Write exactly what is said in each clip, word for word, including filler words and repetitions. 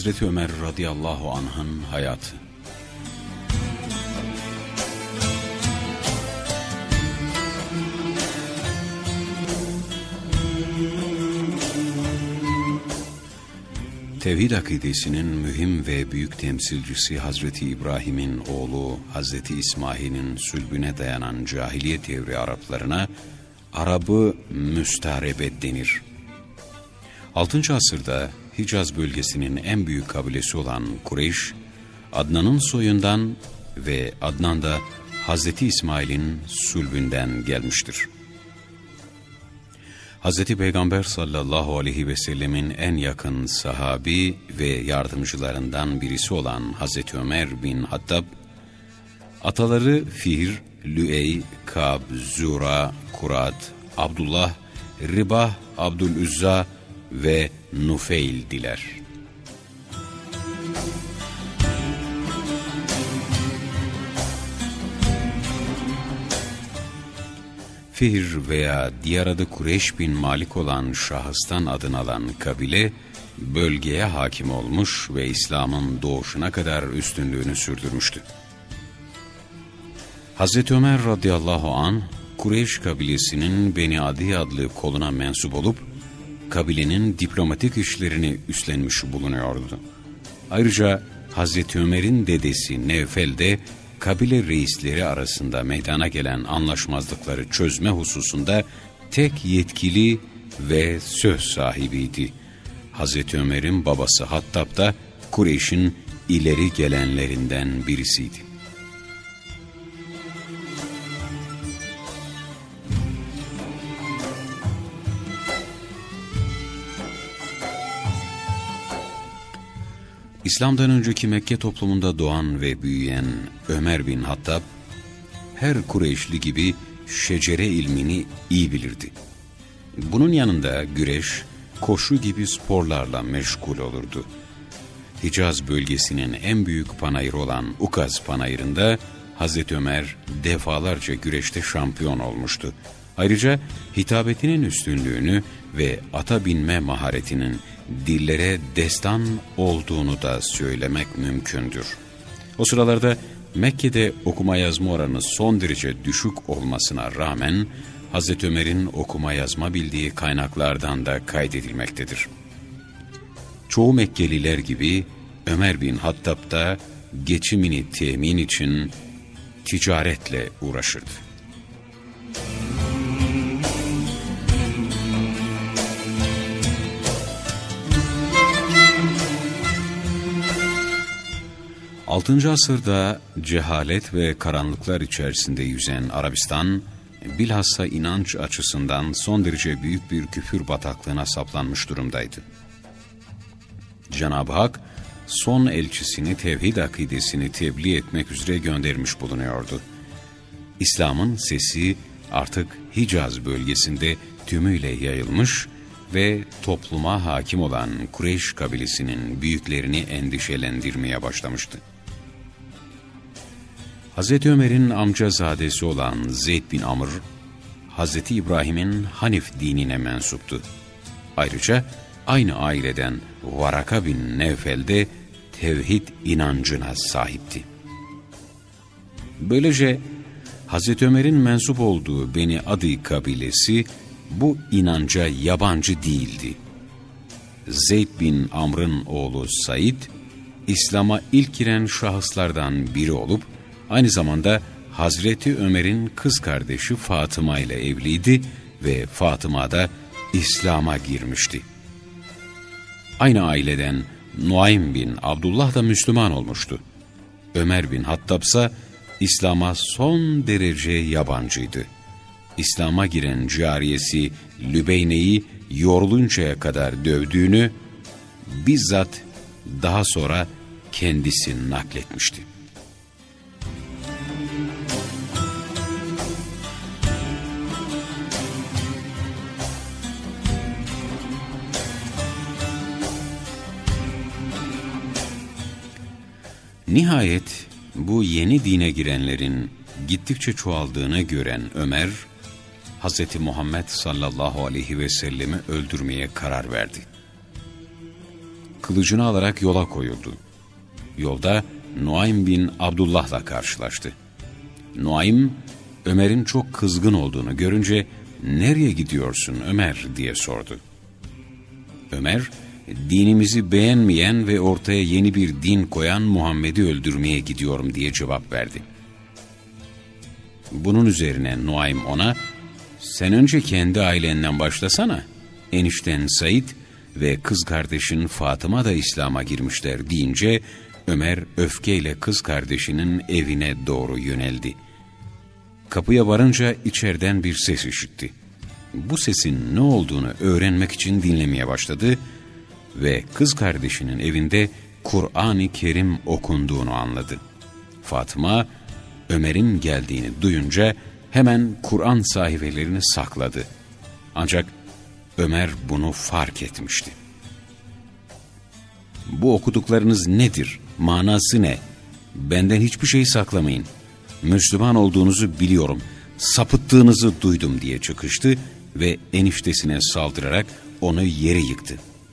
Hazreti Ömer radıyallahu anh'ın hayatı. Tevhid akidesinin mühim ve büyük temsilcisi Hazreti İbrahim'in oğlu Hazreti İsmail'in sülbüne dayanan cahiliyet devri Araplarına Arab-ı Müstarebe denir. altıncı asırda Hicaz bölgesinin en büyük kabilesi olan Kureyş, Adnan'ın soyundan ve Adnan da Hazreti İsmail'in sülbünden gelmiştir. Hazreti Peygamber sallallahu aleyhi ve sellemin en yakın sahabi ve yardımcılarından birisi olan Hazreti Ömer bin Hattab, ataları Fihr, Lüey, Kab, Zura, Kurat, Abdullah, Ribah, Abdülüzza ve Nufeil'diler. Fihr veya diğer adı Kureyş bin Malik olan şahıstan adını alan kabile, bölgeye hakim olmuş ve İslam'ın doğuşuna kadar üstünlüğünü sürdürmüştü. Hazreti Ömer radıyallahu anh, Kureyş kabilesinin Beni Adi adlı koluna mensup olup, kabilenin diplomatik işlerini üstlenmiş bulunuyordu. Ayrıca Hazreti Ömer'in dedesi Nevfel de, kabile reisleri arasında meydana gelen anlaşmazlıkları çözme hususunda tek yetkili ve söz sahibiydi. Hazreti Ömer'in babası Hattab da Kureyş'in ileri gelenlerinden birisiydi. İslam'dan önceki Mekke toplumunda doğan ve büyüyen Ömer bin Hattab, her Kureyşli gibi şecere ilmini iyi bilirdi. Bunun yanında güreş, koşu gibi sporlarla meşgul olurdu. Hicaz bölgesinin en büyük panayırı olan Ukaz panayırında Hazreti Ömer defalarca güreşte şampiyon olmuştu. Ayrıca hitabetinin üstünlüğünü ve ata binme maharetinin dillere destan olduğunu da söylemek mümkündür. O sıralarda Mekke'de okuma yazma oranı son derece düşük olmasına rağmen Hazreti Ömer'in okuma yazma bildiği kaynaklardan da kaydedilmektedir. Çoğu Mekkeliler gibi Ömer bin Hattab da geçimini temin için ticaretle uğraşırdı. altıncı asırda cehalet ve karanlıklar içerisinde yüzen Arabistan, bilhassa inanç açısından son derece büyük bir küfür bataklığına saplanmış durumdaydı. Cenab-ı Hak, son elçisini tevhid akidesini tebliğ etmek üzere göndermiş bulunuyordu. İslam'ın sesi artık Hicaz bölgesinde tümüyle yayılmış ve topluma hakim olan Kureyş kabilesinin büyüklerini endişelendirmeye başlamıştı. Hazreti Ömer'in amcazadesi olan Zeyd bin Amr, Hazreti İbrahim'in Hanif dinine mensuptu. Ayrıca aynı aileden Varaka bin Nevfel de tevhid inancına sahipti. Böylece Hazreti Ömer'in mensup olduğu Beni Adi kabilesi bu inanca yabancı değildi. Zeyd bin Amr'ın oğlu Said, İslam'a ilk giren şahıslardan biri olup, aynı zamanda Hazreti Ömer'in kız kardeşi Fatıma ile evliydi ve Fatıma da İslam'a girmişti. Aynı aileden Nuaym bin Abdullah da Müslüman olmuştu. Ömer bin Hattab ise İslam'a son derece yabancıydı. İslam'a giren cariyesi Lübeyne'yi yoruluncaya kadar dövdüğünü bizzat daha sonra kendisi nakletmişti. Nihayet bu yeni dine girenlerin gittikçe çoğaldığını gören Ömer, Hazreti Muhammed sallallahu aleyhi ve sellemi öldürmeye karar verdi. kılıcını alarak yola koyuldu. Yolda Nuaym bin Abdullah'la karşılaştı. Nuaym, Ömer'in çok kızgın olduğunu görünce "Nereye gidiyorsun Ömer?" diye sordu. Ömer, dinimizi beğenmeyen ve ortaya yeni bir din koyan Muhammed'i öldürmeye gidiyorum diye cevap verdi. Bunun üzerine Nuaym ona, sen önce kendi ailenden başlasana, enişten Said ve kız kardeşin Fatıma da İslam'a girmişler deyince, Ömer öfkeyle kız kardeşinin evine doğru yöneldi. Kapıya varınca içeriden bir ses işitti. Bu sesin ne olduğunu öğrenmek için dinlemeye başladı ve kız kardeşinin evinde Kur'an-ı Kerim okunduğunu anladı. Fatıma, Ömer'in geldiğini duyunca hemen Kur'an sayfelerini sakladı. Ancak Ömer bunu fark etmişti. Bu okuduklarınız nedir? Manası ne? Benden hiçbir şey saklamayın. Müslüman olduğunuzu biliyorum. Sapıttığınızı duydum diye çıkıştı ve eniştesine saldırarak onu yere yıktı.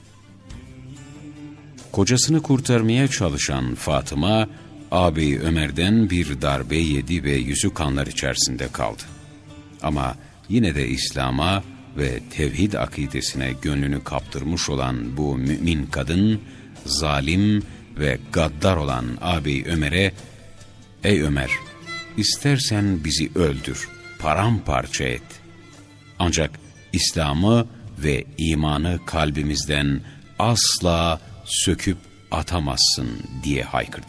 Kocasını kurtarmaya çalışan Fatıma, ağabeyi Ömer'den bir darbe yedi ve yüzü kanlar içerisinde kaldı. Ama yine de İslam'a ve tevhid akidesine gönlünü kaptırmış olan bu mümin kadın, zalim ve gaddar olan ağabeyi Ömer'e, ''Ey Ömer, istersen bizi öldür, paramparça et. Ancak İslam'ı ve imanı kalbimizden asla söküp atamazsın.'' diye haykırdı.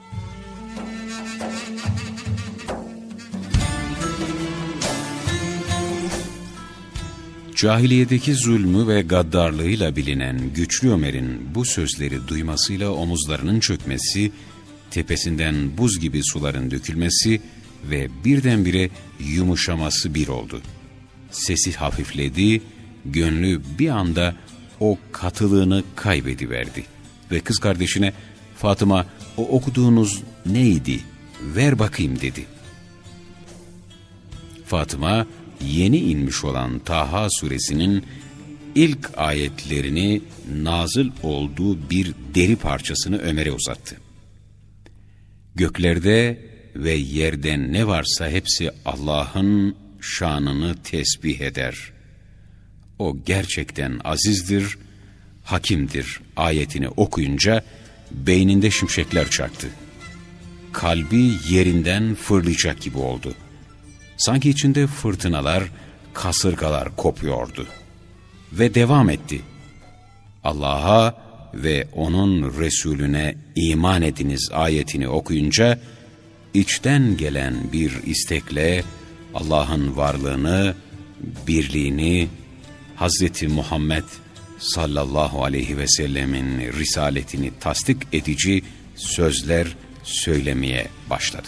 Cahiliyedeki zulmü ve gaddarlığıyla bilinen güçlü Ömer'in bu sözleri duymasıyla omuzlarının çökmesi, tepesinden buz gibi suların dökülmesi ve birdenbire yumuşaması bir oldu. Sesi hafifledi, gönlü bir anda o katılığını kaybediverdi. Ve kız kardeşine, ''Fatıma, o okuduğunuz neydi? Ver bakayım.'' dedi. Fatıma, yeni inmiş olan Taha suresinin ilk ayetlerini nazil olduğu bir deri parçasını Ömer'e uzattı. Göklerde ve yerde ne varsa hepsi Allah'ın şanını tesbih eder. O gerçekten azizdir, hakimdir ayetini okuyunca beyninde şimşekler çaktı. Kalbi yerinden fırlayacak gibi oldu. Sanki içinde fırtınalar, kasırgalar kopuyordu. Ve devam etti. Allah'a ve onun Resulüne iman ediniz ayetini okuyunca, içten gelen bir istekle Allah'ın varlığını, birliğini, Hazreti Muhammed sallallahu aleyhi ve sellemin risaletini tasdik edici sözler söylemeye başladı.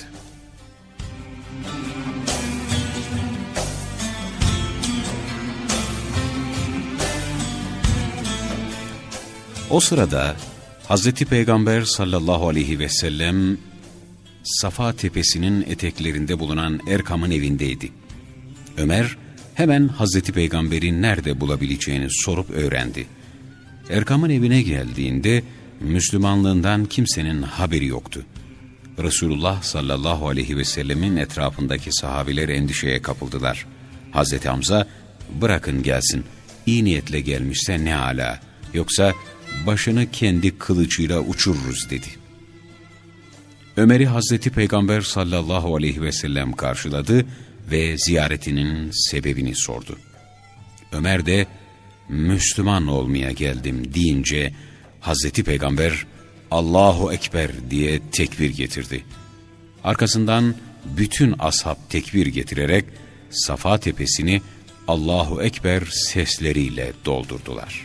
O sırada Hazreti Peygamber sallallahu aleyhi ve sellem Safa tepesinin eteklerinde bulunan Erkam'ın evindeydi. Ömer hemen Hazreti Peygamber'i nerede bulabileceğini sorup öğrendi. Erkam'ın evine geldiğinde Müslümanlığından kimsenin haberi yoktu. Resulullah sallallahu aleyhi ve sellemin etrafındaki sahabiler endişeye kapıldılar. Hazreti Hamza, bırakın gelsin, iyi niyetle gelmişse ne âlâ, yoksa başını kendi kılıcıyla uçururuz dedi. Ömer'i Hazreti Peygamber sallallahu aleyhi ve sellem karşıladı ve ziyaretinin sebebini sordu. Ömer de Müslüman olmaya geldim deyince Hazreti Peygamber Allahu Ekber diye tekbir getirdi. Arkasından bütün ashab tekbir getirerek Safa tepesini Allahu Ekber sesleriyle doldurdular.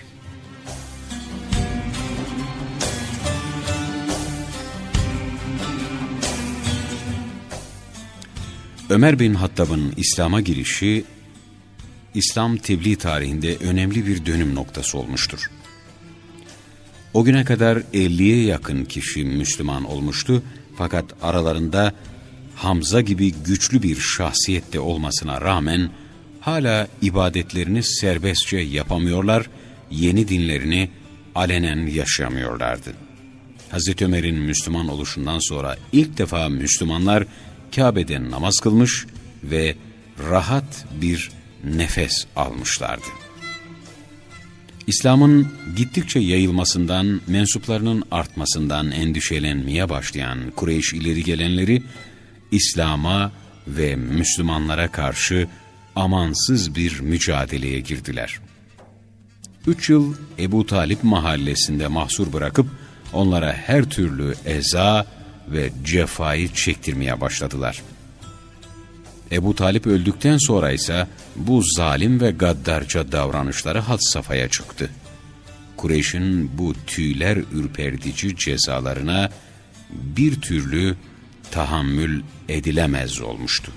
Ömer bin Hattab'ın İslam'a girişi, İslam tebliğ tarihinde önemli bir dönüm noktası olmuştur. O güne kadar elliye yakın kişi Müslüman olmuştu, fakat aralarında Hamza gibi güçlü bir şahsiyette olmasına rağmen hala ibadetlerini serbestçe yapamıyorlar, yeni dinlerini alenen yaşamıyorlardı. Hazreti Ömer'in Müslüman oluşundan sonra ilk defa Müslümanlar Kabe'de namaz kılmış ve rahat bir nefes almışlardı. İslam'ın gittikçe yayılmasından, mensuplarının artmasından endişelenmeye başlayan Kureyş ileri gelenleri, İslam'a ve Müslümanlara karşı amansız bir mücadeleye girdiler. Üç yıl Ebu Talip mahallesinde mahsur bırakıp, onlara her türlü eza ve cefayı çektirmeye başladılar. Ebu Talip öldükten sonra ise bu zalim ve gaddarca davranışları had safhaya çıktı. Kureyş'in bu tüyler ürpertici cezalarına bir türlü tahammül edilemez olmuştu.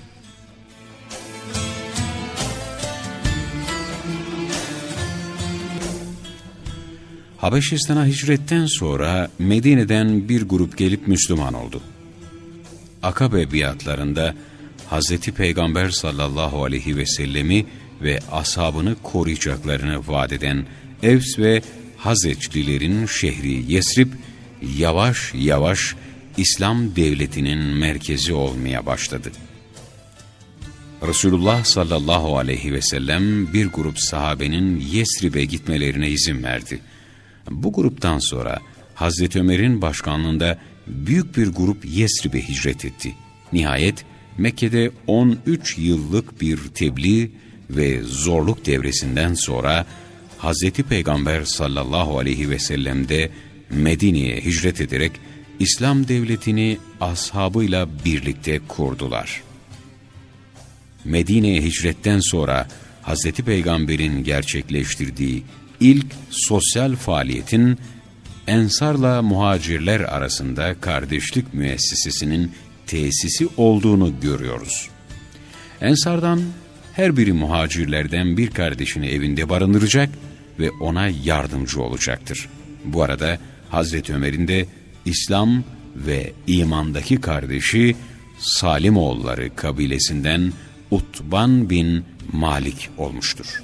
Habeşistan'a hicretten sonra Medine'den bir grup gelip Müslüman oldu. Akabe biatlarında Hazreti Peygamber sallallahu aleyhi ve sellemi ve ashabını koruyacaklarını vaat eden Evs ve Hazreçlilerin şehri Yesrib, yavaş yavaş İslam devletinin merkezi olmaya başladı. Resulullah sallallahu aleyhi ve sellem bir grup sahabenin Yesrib'e gitmelerine izin verdi. Bu gruptan sonra Hazreti Ömer'in başkanlığında büyük bir grup Yesrib'e hicret etti. Nihayet Mekke'de on üç yıllık bir tebliğ ve zorluk devresinden sonra Hazreti Peygamber sallallahu aleyhi ve sellem de Medine'ye hicret ederek İslam devletini ashabıyla birlikte kurdular. Medine'ye hicretten sonra Hazreti Peygamber'in gerçekleştirdiği ilk sosyal faaliyetin Ensar'la muhacirler arasında kardeşlik müessesesinin tesisi olduğunu görüyoruz. Ensar'dan her biri muhacirlerden bir kardeşini evinde barındıracak ve ona yardımcı olacaktır. Bu arada Hazreti Ömer'in de İslam ve imandaki kardeşi Salimoğulları kabilesinden Utban bin Malik olmuştur.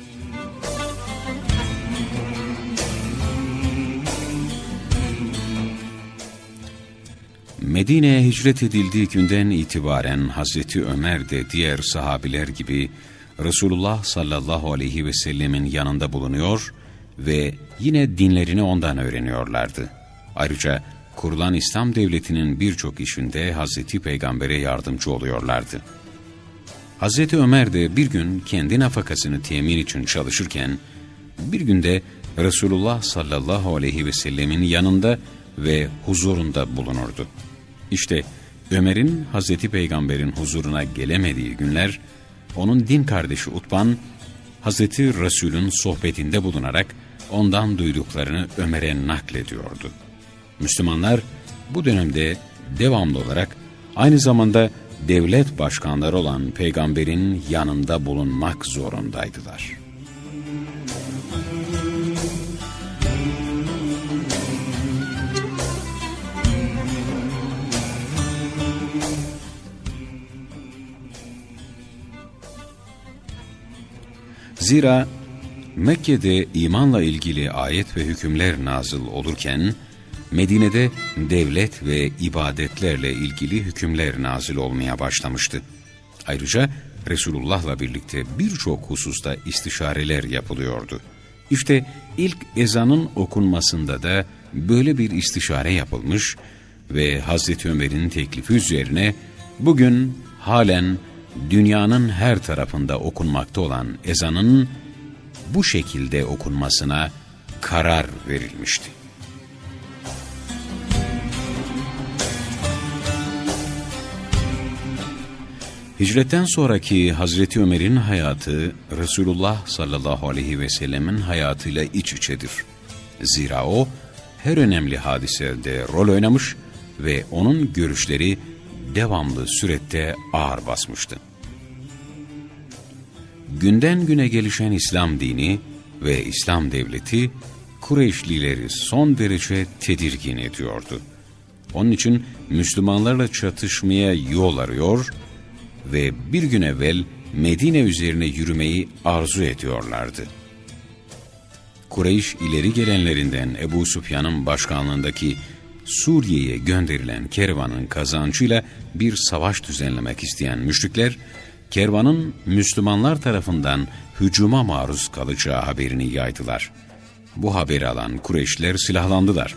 Medine'ye hicret edildiği günden itibaren Hazreti Ömer de diğer sahabiler gibi Resulullah sallallahu aleyhi ve sellemin yanında bulunuyor ve yine dinlerini ondan öğreniyorlardı. Ayrıca kurulan İslam devletinin birçok işinde Hazreti Peygamber'e yardımcı oluyorlardı. Hazreti Ömer de bir gün kendi nafakasını temin için çalışırken, bir günde Resulullah sallallahu aleyhi ve sellemin yanında ve huzurunda bulunurdu. İşte Ömer'in Hazreti Peygamber'in huzuruna gelemediği günler, onun din kardeşi Utban, Hazreti Resul'ün sohbetinde bulunarak ondan duyduklarını Ömer'e naklediyordu. Müslümanlar bu dönemde devamlı olarak aynı zamanda devlet başkanları olan Peygamber'in yanında bulunmak zorundaydılar. Zira Mekke'de imanla ilgili ayet ve hükümler nazıl olurken, Medine'de devlet ve ibadetlerle ilgili hükümler nazil olmaya başlamıştı. Ayrıca Resulullah'la birlikte birçok hususta istişareler yapılıyordu. İşte ilk ezanın okunmasında da böyle bir istişare yapılmış ve Hazreti Ömer'in teklifi üzerine bugün halen dünyanın her tarafında okunmakta olan ezanın bu şekilde okunmasına karar verilmişti. Hicretten sonraki Hazreti Ömer'in hayatı Resulullah sallallahu aleyhi ve sellemin hayatıyla iç içedir. Zira o her önemli hadisede rol oynamış ve onun görüşleri devamlı surette ağır basmıştı. Günden güne gelişen İslam dini ve İslam devleti Kureyşlileri son derece tedirgin ediyordu. Onun için Müslümanlarla çatışmaya yol arıyor ve bir gün evvel Medine üzerine yürümeyi arzu ediyorlardı. Kureyş ileri gelenlerinden Ebu Süfyan'ın başkanlığındaki Suriye'ye gönderilen kervanın kazancıyla bir savaş düzenlemek isteyen müşrikler, kervanın Müslümanlar tarafından hücuma maruz kalacağı haberini yaydılar. Bu haberi alan Kureyşliler silahlandılar.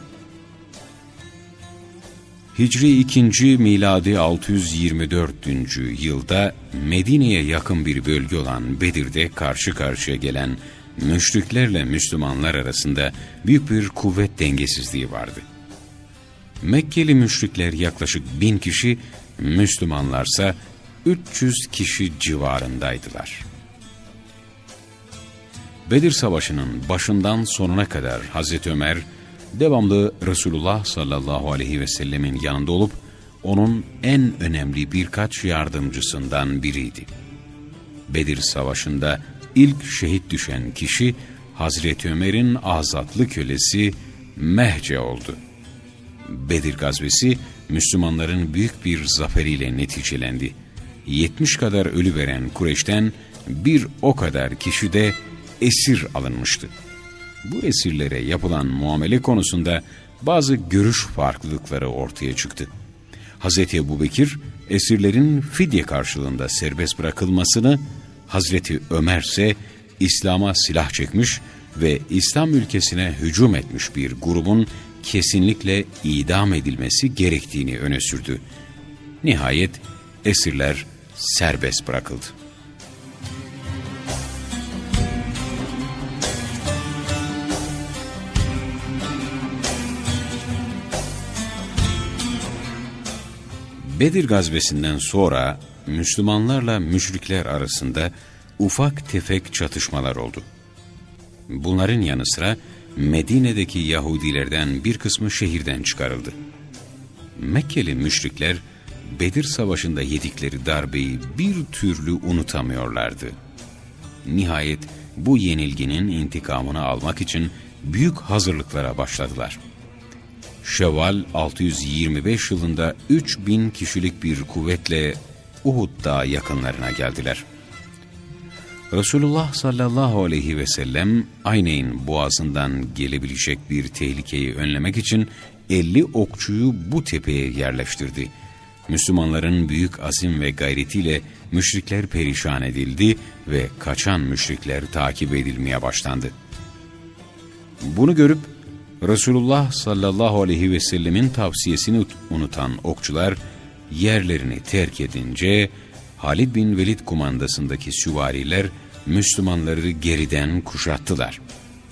Hicri ikinci miladi altı yüz yirmi dördüncü yılda Medine'ye yakın bir bölge olan Bedir'de karşı karşıya gelen müşriklerle Müslümanlar arasında büyük bir kuvvet dengesizliği vardı. Mekkeli müşrikler yaklaşık bin kişi, Müslümanlarsa üç yüz kişi civarındaydılar. Bedir Savaşı'nın başından sonuna kadar Hazreti Ömer devamlı Resulullah sallallahu aleyhi ve sellemin yanında olup onun en önemli birkaç yardımcısından biriydi. Bedir Savaşı'nda ilk şehit düşen kişi Hazreti Ömer'in azatlı kölesi Mehce oldu. Bedir gazvesi Müslümanların büyük bir zaferiyle neticelendi. yetmiş kadar ölü veren Kureyş'ten bir o kadar kişi de esir alınmıştı. Bu esirlere yapılan muamele konusunda bazı görüş farklılıkları ortaya çıktı. Hazreti Ebubekir, esirlerin fidye karşılığında serbest bırakılmasını, Hazreti Ömer ise İslam'a silah çekmiş ve İslam ülkesine hücum etmiş bir grubun kesinlikle idam edilmesi gerektiğini öne sürdü. Nihayet esirler serbest bırakıldı. Bedir gazvesinden sonra Müslümanlarla müşrikler arasında ufak tefek çatışmalar oldu. Bunların yanı sıra Medine'deki Yahudilerden bir kısmı şehirden çıkarıldı. Mekkeli müşrikler Bedir Savaşı'nda yedikleri darbeyi bir türlü unutamıyorlardı. Nihayet bu yenilginin intikamını almak için büyük hazırlıklara başladılar. Şevval altı yüz yirmi beş yılında üç bin kişilik bir kuvvetle Uhud Dağı yakınlarına geldiler. Resulullah sallallahu aleyhi ve sellem Ayneyn boğazından gelebilecek bir tehlikeyi önlemek için elli okçuyu bu tepeye yerleştirdi. Müslümanların büyük azim ve gayretiyle müşrikler perişan edildi ve kaçan müşrikler takip edilmeye başlandı. Bunu görüp Resulullah sallallahu aleyhi ve sellemin tavsiyesini unutan okçular yerlerini terk edince Halid bin Velid kumandasındaki süvariler Müslümanları geriden kuşattılar.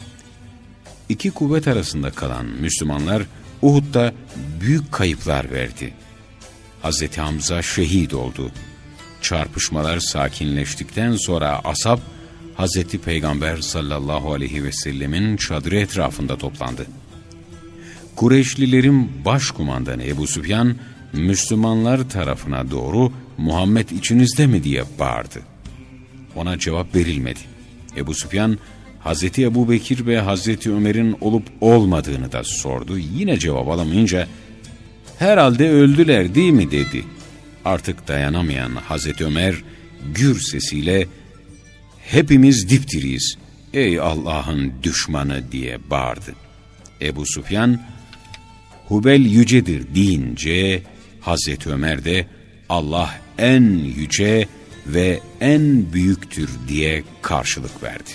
İki kuvvet arasında kalan Müslümanlar Uhud'da büyük kayıplar verdi. Hazreti Hamza şehit oldu. Çarpışmalar sakinleştikten sonra ashab Hazreti Peygamber sallallahu aleyhi ve sellemin çadırı etrafında toplandı. Kureyşlilerin başkumandanı Ebu Süfyan, Müslümanlar tarafına doğru "Muhammed içinizde mi?" diye bağırdı. Ona cevap verilmedi. Ebu Süfyan, Hazreti Ebubekir ve Hazreti Ömer'in olup olmadığını da sordu. Yine cevap alamayınca, "Herhalde öldüler değil mi?" dedi. Artık dayanamayan Hazreti Ömer gür sesiyle, "Hepimiz dipdiriyiz, ey Allah'ın düşmanı!" diye bağırdı. Ebu Süfyan, "Hubel yücedir" deyince Hazreti Ömer de "Allah en yüce ve en büyüktür" diye karşılık verdi.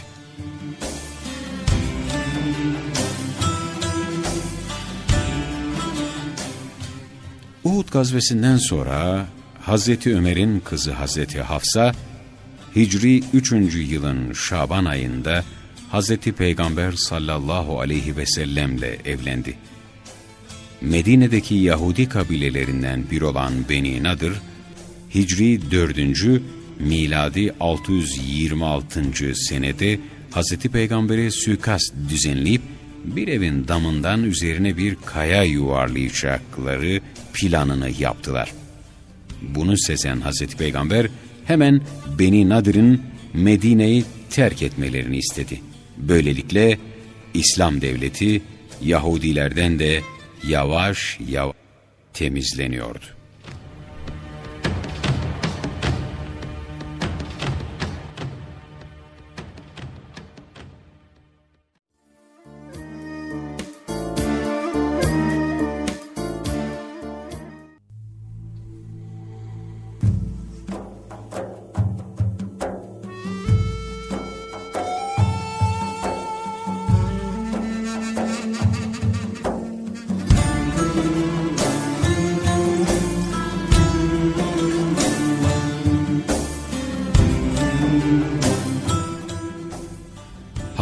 Uhud gazvesinden sonra Hazreti Ömer'in kızı Hazreti Hafsa, Hicri üçüncü yılın Şaban ayında Hazreti Peygamber sallallahu aleyhi ve sellemle evlendi. Medine'deki Yahudi kabilelerinden bir olan Beni Nadır, Hicri dördüncü miladi altı yüz yirmi altıncı senede Hazreti Peygamber'e suikast düzenleyip bir evin damından üzerine bir kaya yuvarlayacakları planını yaptılar. Bunu sezen Hazreti Peygamber hemen Beni Nadir'in Medine'yi terk etmelerini istedi. Böylelikle İslam devleti Yahudilerden de yavaş yavaş temizleniyordu.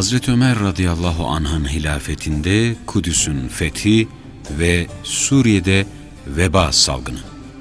Hazreti Ömer radıyallahu anh'ın hilafetinde Kudüs'ün fethi ve Suriye'de veba salgını.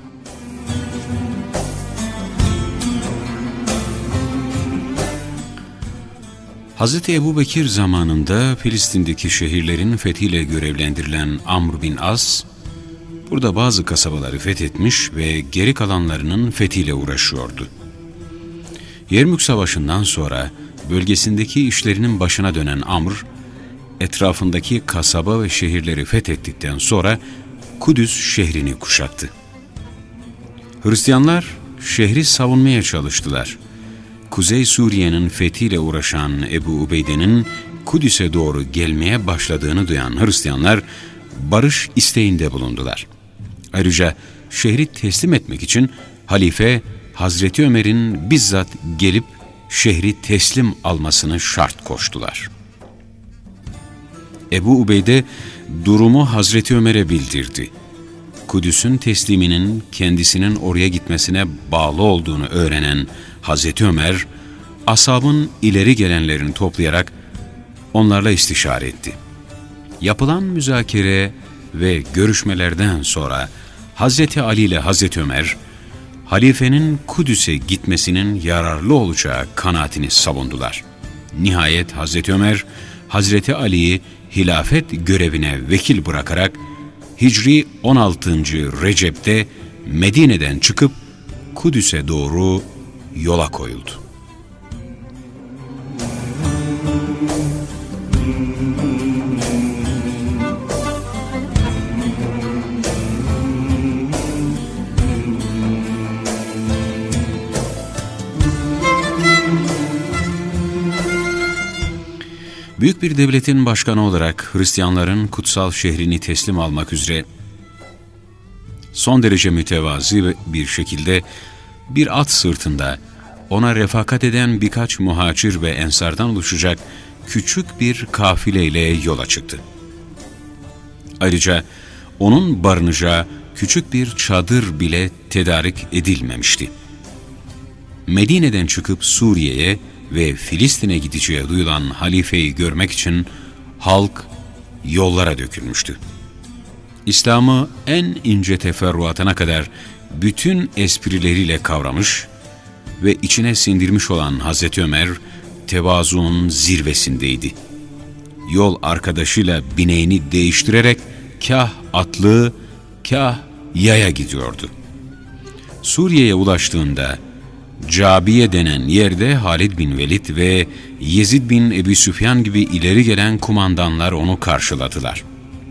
Hazreti Ebubekir zamanında Filistin'deki şehirlerin fethiyle görevlendirilen Amr bin As, burada bazı kasabaları fethetmiş ve geri kalanlarının fethiyle uğraşıyordu. Yermük Savaşı'ndan sonra bölgesindeki işlerinin başına dönen Amr, etrafındaki kasaba ve şehirleri fethettikten sonra Kudüs şehrini kuşattı. Hristiyanlar şehri savunmaya çalıştılar. Kuzey Suriye'nin fethiyle uğraşan Ebu Ubeyde'nin Kudüs'e doğru gelmeye başladığını duyan Hristiyanlar barış isteğinde bulundular. Ayrıca şehri teslim etmek için halife Hazreti Ömer'in bizzat gelip şehri teslim almasını şart koştular. Ebu Ubeyde durumu Hazreti Ömer'e bildirdi. Kudüs'ün tesliminin kendisinin oraya gitmesine bağlı olduğunu öğrenen Hazreti Ömer, ashabın ileri gelenlerini toplayarak onlarla istişare etti. Yapılan müzakere ve görüşmelerden sonra Hazreti Ali ile Hazreti Ömer, halifenin Kudüs'e gitmesinin yararlı olacağı kanaatini savundular. Nihayet Hazreti Ömer, Hazreti Ali'yi hilafet görevine vekil bırakarak Hicri on altıncı Recep'te Medine'den çıkıp Kudüs'e doğru yola koyuldu. Büyük bir devletin başkanı olarak Hristiyanların kutsal şehrini teslim almak üzere son derece mütevazi bir şekilde bir at sırtında ona refakat eden birkaç muhacir ve ensardan oluşacak küçük bir kafileyle yola çıktı. Ayrıca onun barınacağı küçük bir çadır bile tedarik edilmemişti. Medine'den çıkıp Suriye'ye ve Filistin'e gideceği duyulan halifeyi görmek için halk yollara dökülmüştü. İslam'ı en ince teferruatına kadar bütün esprileriyle kavramış ve içine sindirmiş olan Hazreti Ömer, tevazuun zirvesindeydi. Yol arkadaşıyla bineğini değiştirerek kah atlı, kah yaya gidiyordu. Suriye'ye ulaştığında Cabiye denen yerde Halid bin Velid ve Yezid bin Ebi Süfyan gibi ileri gelen kumandanlar onu karşıladılar.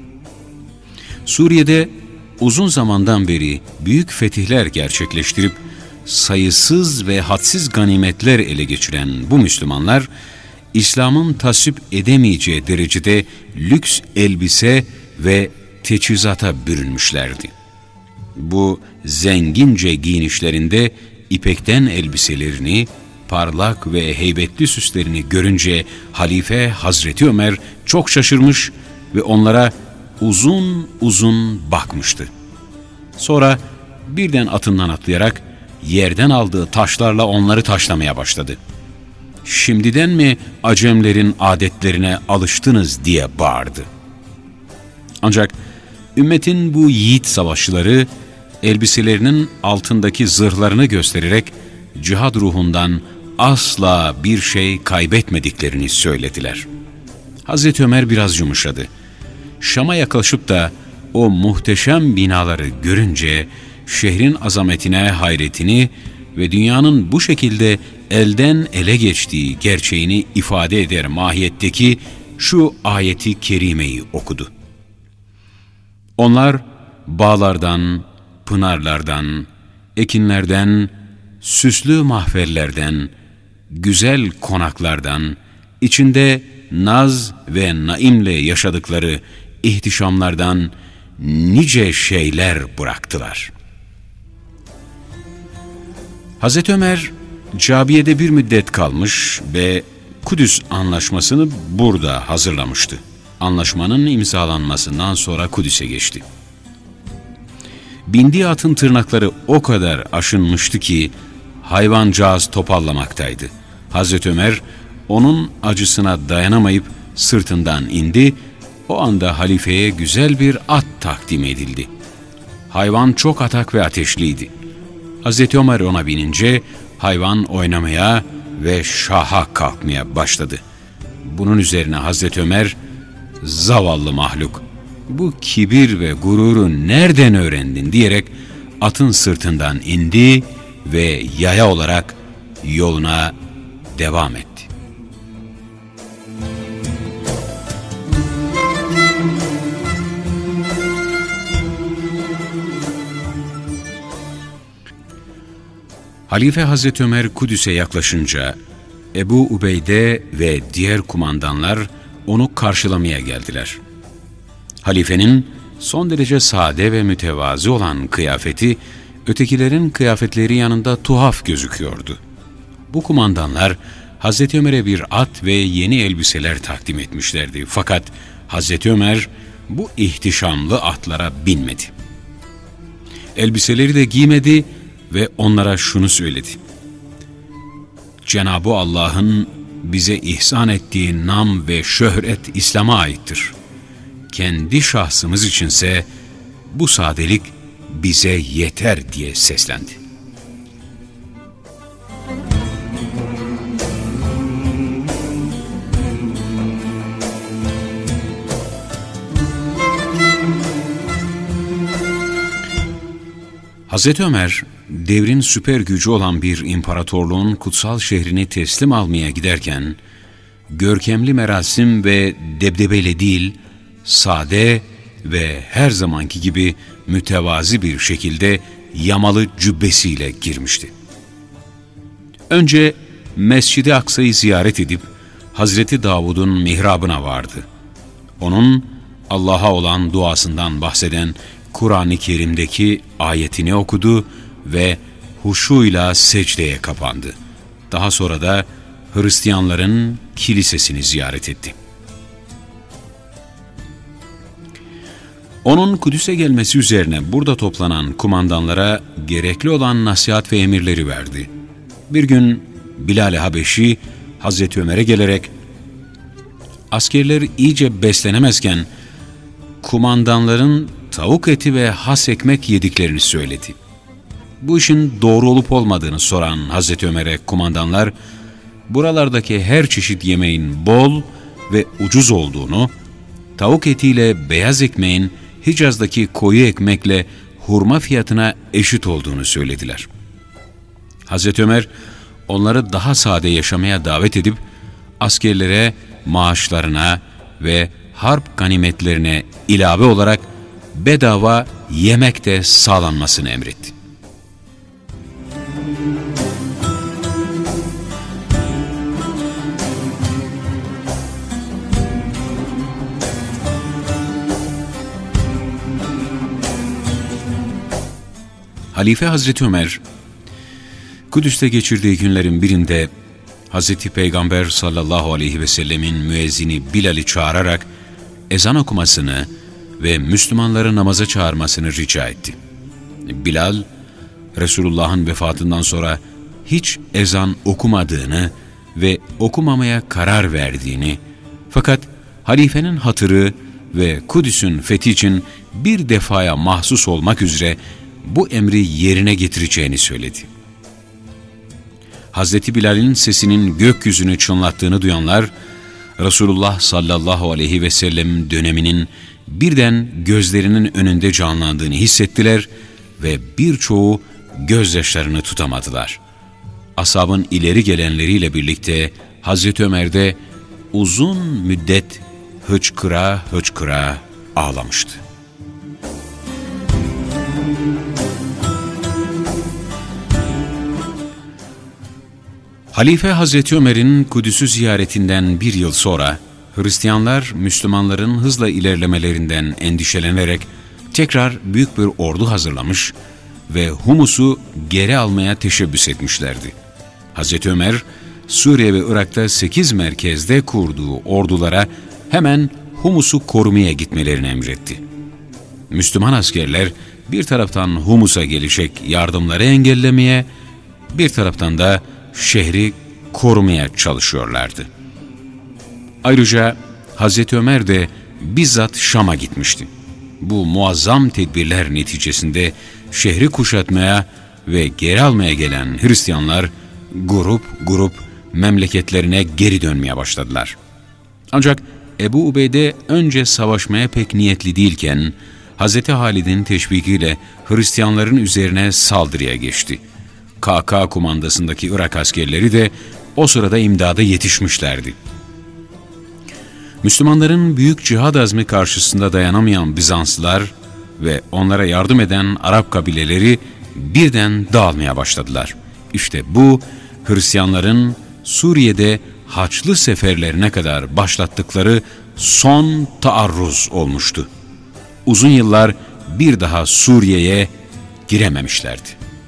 Suriye'de uzun zamandan beri büyük fetihler gerçekleştirip sayısız ve hadsiz ganimetler ele geçiren bu Müslümanlar, İslam'ın tasvip edemeyeceği derecede lüks elbise ve teçhizata bürünmüşlerdi. Bu zengince giyinişlerinde İpekten elbiselerini, parlak ve heybetli süslerini görünce halife Hazreti Ömer çok şaşırmış ve onlara uzun uzun bakmıştı. Sonra birden atından atlayarak yerden aldığı taşlarla onları taşlamaya başladı. "Şimdiden mi Acemlerin adetlerine alıştınız?" diye bağırdı. Ancak ümmetin bu yiğit savaşçıları elbiselerinin altındaki zırhlarını göstererek cihad ruhundan asla bir şey kaybetmediklerini söylediler. Hazreti Ömer biraz yumuşadı. Şam'a yaklaşıp da o muhteşem binaları görünce şehrin azametine hayretini ve dünyanın bu şekilde elden ele geçtiği gerçeğini ifade eder mahiyetteki şu ayeti kerimeyi okudu. Onlar bağlardan, pınarlardan, ekinlerden, süslü mahferlerden, güzel konaklardan, içinde naz ve naimle yaşadıkları ihtişamlardan nice şeyler bıraktılar. Hazreti Ömer, Cabiye'de bir müddet kalmış ve Kudüs Anlaşması'nı burada hazırlamıştı. Anlaşmanın imzalanmasından sonra Kudüs'e geçti. Bindiği atın tırnakları o kadar aşınmıştı ki hayvancağız topallamaktaydı. Hazreti Ömer onun acısına dayanamayıp sırtından indi. O anda halifeye güzel bir at takdim edildi. Hayvan çok atak ve ateşliydi. Hazreti Ömer ona binince hayvan oynamaya ve şaha kalkmaya başladı. Bunun üzerine Hazreti Ömer, "Zavallı mahluk, bu kibir ve gururu nereden öğrendin?" diyerek atın sırtından indi ve yaya olarak yoluna devam etti. Halife Hazreti Ömer Kudüs'e yaklaşınca Ebu Ubeyde ve diğer kumandanlar onu karşılamaya geldiler. Halifenin son derece sade ve mütevazi olan kıyafeti, ötekilerin kıyafetleri yanında tuhaf gözüküyordu. Bu kumandanlar Hazreti Ömer'e bir at ve yeni elbiseler takdim etmişlerdi. Fakat Hazreti Ömer bu ihtişamlı atlara binmedi. Elbiseleri de giymedi ve onlara şunu söyledi: "Cenab-ı Allah'ın bize ihsan ettiği nam ve şöhret İslam'a aittir. Kendi şahsımız içinse bu sadelik bize yeter" diye seslendi. Hazreti Ömer, devrin süper gücü olan bir imparatorluğun kutsal şehrini teslim almaya giderken, görkemli merasim ve debdebeyle değil, sade ve her zamanki gibi mütevazi bir şekilde yamalı cübbesiyle girmişti. Önce Mescid-i Aksa'yı ziyaret edip Hazreti Davud'un mihrabına vardı. Onun Allah'a olan duasından bahseden Kur'an-ı Kerim'deki ayetini okudu ve huşuyla secdeye kapandı. Daha sonra da Hristiyanların kilisesini ziyaret etti. Onun Kudüs'e gelmesi üzerine burada toplanan kumandanlara gerekli olan nasihat ve emirleri verdi. Bir gün Bilal-i Habeşi Hazreti Ömer'e gelerek, askerler iyice beslenemezken kumandanların tavuk eti ve has ekmek yediklerini söyledi. Bu işin doğru olup olmadığını soran Hazreti Ömer'e kumandanlar, buralardaki her çeşit yemeğin bol ve ucuz olduğunu, tavuk etiyle beyaz ekmeğin Hicaz'daki koyu ekmekle hurma fiyatına eşit olduğunu söylediler. Hazreti Ömer onları daha sade yaşamaya davet edip askerlere maaşlarına ve harp ganimetlerine ilave olarak bedava yemek de sağlanmasını emretti. Halife Hazreti Ömer, Kudüs'te geçirdiği günlerin birinde Hazreti Peygamber sallallahu aleyhi ve sellemin müezzini Bilal'i çağırarak ezan okumasını ve Müslümanları namaza çağırmasını rica etti. Bilal, Resulullah'ın vefatından sonra hiç ezan okumadığını ve okumamaya karar verdiğini, fakat halifenin hatırı ve Kudüs'ün fethi için bir defaya mahsus olmak üzere bu emri yerine getireceğini söyledi. Hazreti Bilal'in sesinin gökyüzünü çınlattığını duyanlar, Resulullah sallallahu aleyhi ve sellem döneminin birden gözlerinin önünde canlandığını hissettiler ve birçoğu gözyaşlarını tutamadılar. Ashabın ileri gelenleriyle birlikte Hazreti Ömer de uzun müddet hıçkıra hıçkıra ağlamıştı. Halife Hazreti Ömer'in Kudüs'ü ziyaretinden bir yıl sonra Hristiyanlar Müslümanların hızla ilerlemelerinden endişelenerek tekrar büyük bir ordu hazırlamış ve Humus'u geri almaya teşebbüs etmişlerdi. Hazreti Ömer, Suriye ve Irak'ta sekiz merkezde kurduğu ordulara hemen Humus'u korumaya gitmelerini emretti. Müslüman askerler bir taraftan Humus'a gelecek yardımları engellemeye, bir taraftan da şehri korumaya çalışıyorlardı. Ayrıca Hazreti Ömer de bizzat Şam'a gitmişti. Bu muazzam tedbirler neticesinde şehri kuşatmaya ve geri almaya gelen Hristiyanlar grup grup memleketlerine geri dönmeye başladılar. Ancak Ebu Ubeyde önce savaşmaya pek niyetli değilken Hazreti Halid'in teşvikiyle Hristiyanların üzerine saldırıya geçti. K K kumandasındaki Irak askerleri de o sırada imdada yetişmişlerdi. Müslümanların büyük cihad azmi karşısında dayanamayan Bizanslılar ve onlara yardım eden Arap kabileleri birden dağılmaya başladılar. İşte bu Hristiyanların Suriye'de Haçlı seferlerine kadar başlattıkları son taarruz olmuştu. Uzun yıllar bir daha Suriye'ye girememişlerdi.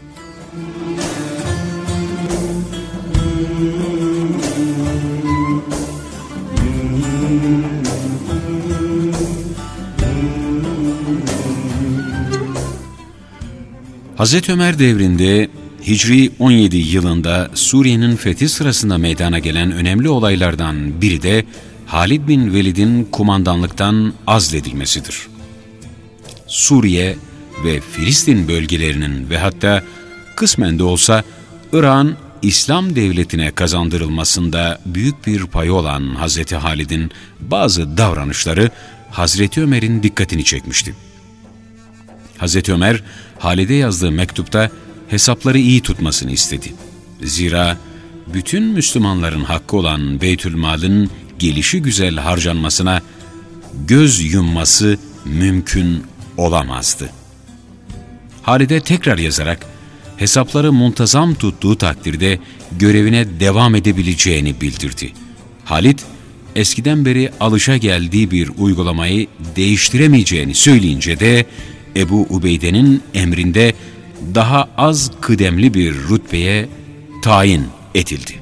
Hazreti Ömer devrinde Hicri on yedi yılında Suriye'nin fethi sırasında meydana gelen önemli olaylardan biri de Halid bin Velid'in kumandanlıktan azledilmesidir. Suriye ve Filistin bölgelerinin ve hatta kısmen de olsa Irak'ın İslam devletine kazandırılmasında büyük bir payı olan Hazreti Halid'in bazı davranışları Hazreti Ömer'in dikkatini çekmişti. Hazreti Ömer, Halid'e yazdığı mektupta hesapları iyi tutmasını istedi. Zira bütün Müslümanların hakkı olan Beytülmal'in gelişi güzel harcanmasına göz yumması mümkün olamazdı. Halid'e tekrar yazarak hesapları muntazam tuttuğu takdirde görevine devam edebileceğini bildirdi. Halid, eskiden beri alışa geldiği bir uygulamayı değiştiremeyeceğini söyleyince de Ebu Ubeyde'nin emrinde daha az kıdemli bir rütbeye tayin edildi.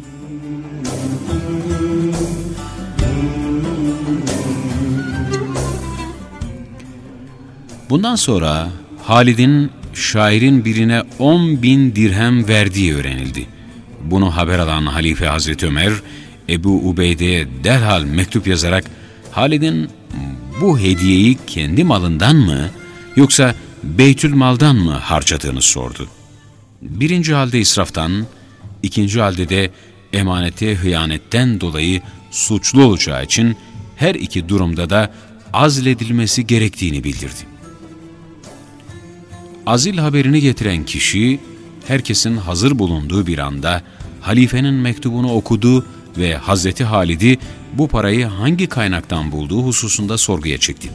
Bundan sonra Halid'in şairin birine on bin dirhem verdiği öğrenildi. Bunu haber alan Halife Hazreti Ömer, Ebu Ubeyde'ye derhal mektup yazarak Halid'in bu hediyeyi kendi malından mı yoksa Beytülmal'dan mı harcadığını sordu. Birinci halde israftan, ikinci halde de emanete hıyanetten dolayı suçlu olacağı için her iki durumda da azledilmesi gerektiğini bildirdi. Azil haberini getiren kişi, herkesin hazır bulunduğu bir anda halifenin mektubunu okudu ve Hazreti Halid'i bu parayı hangi kaynaktan bulduğu hususunda sorguya çekti.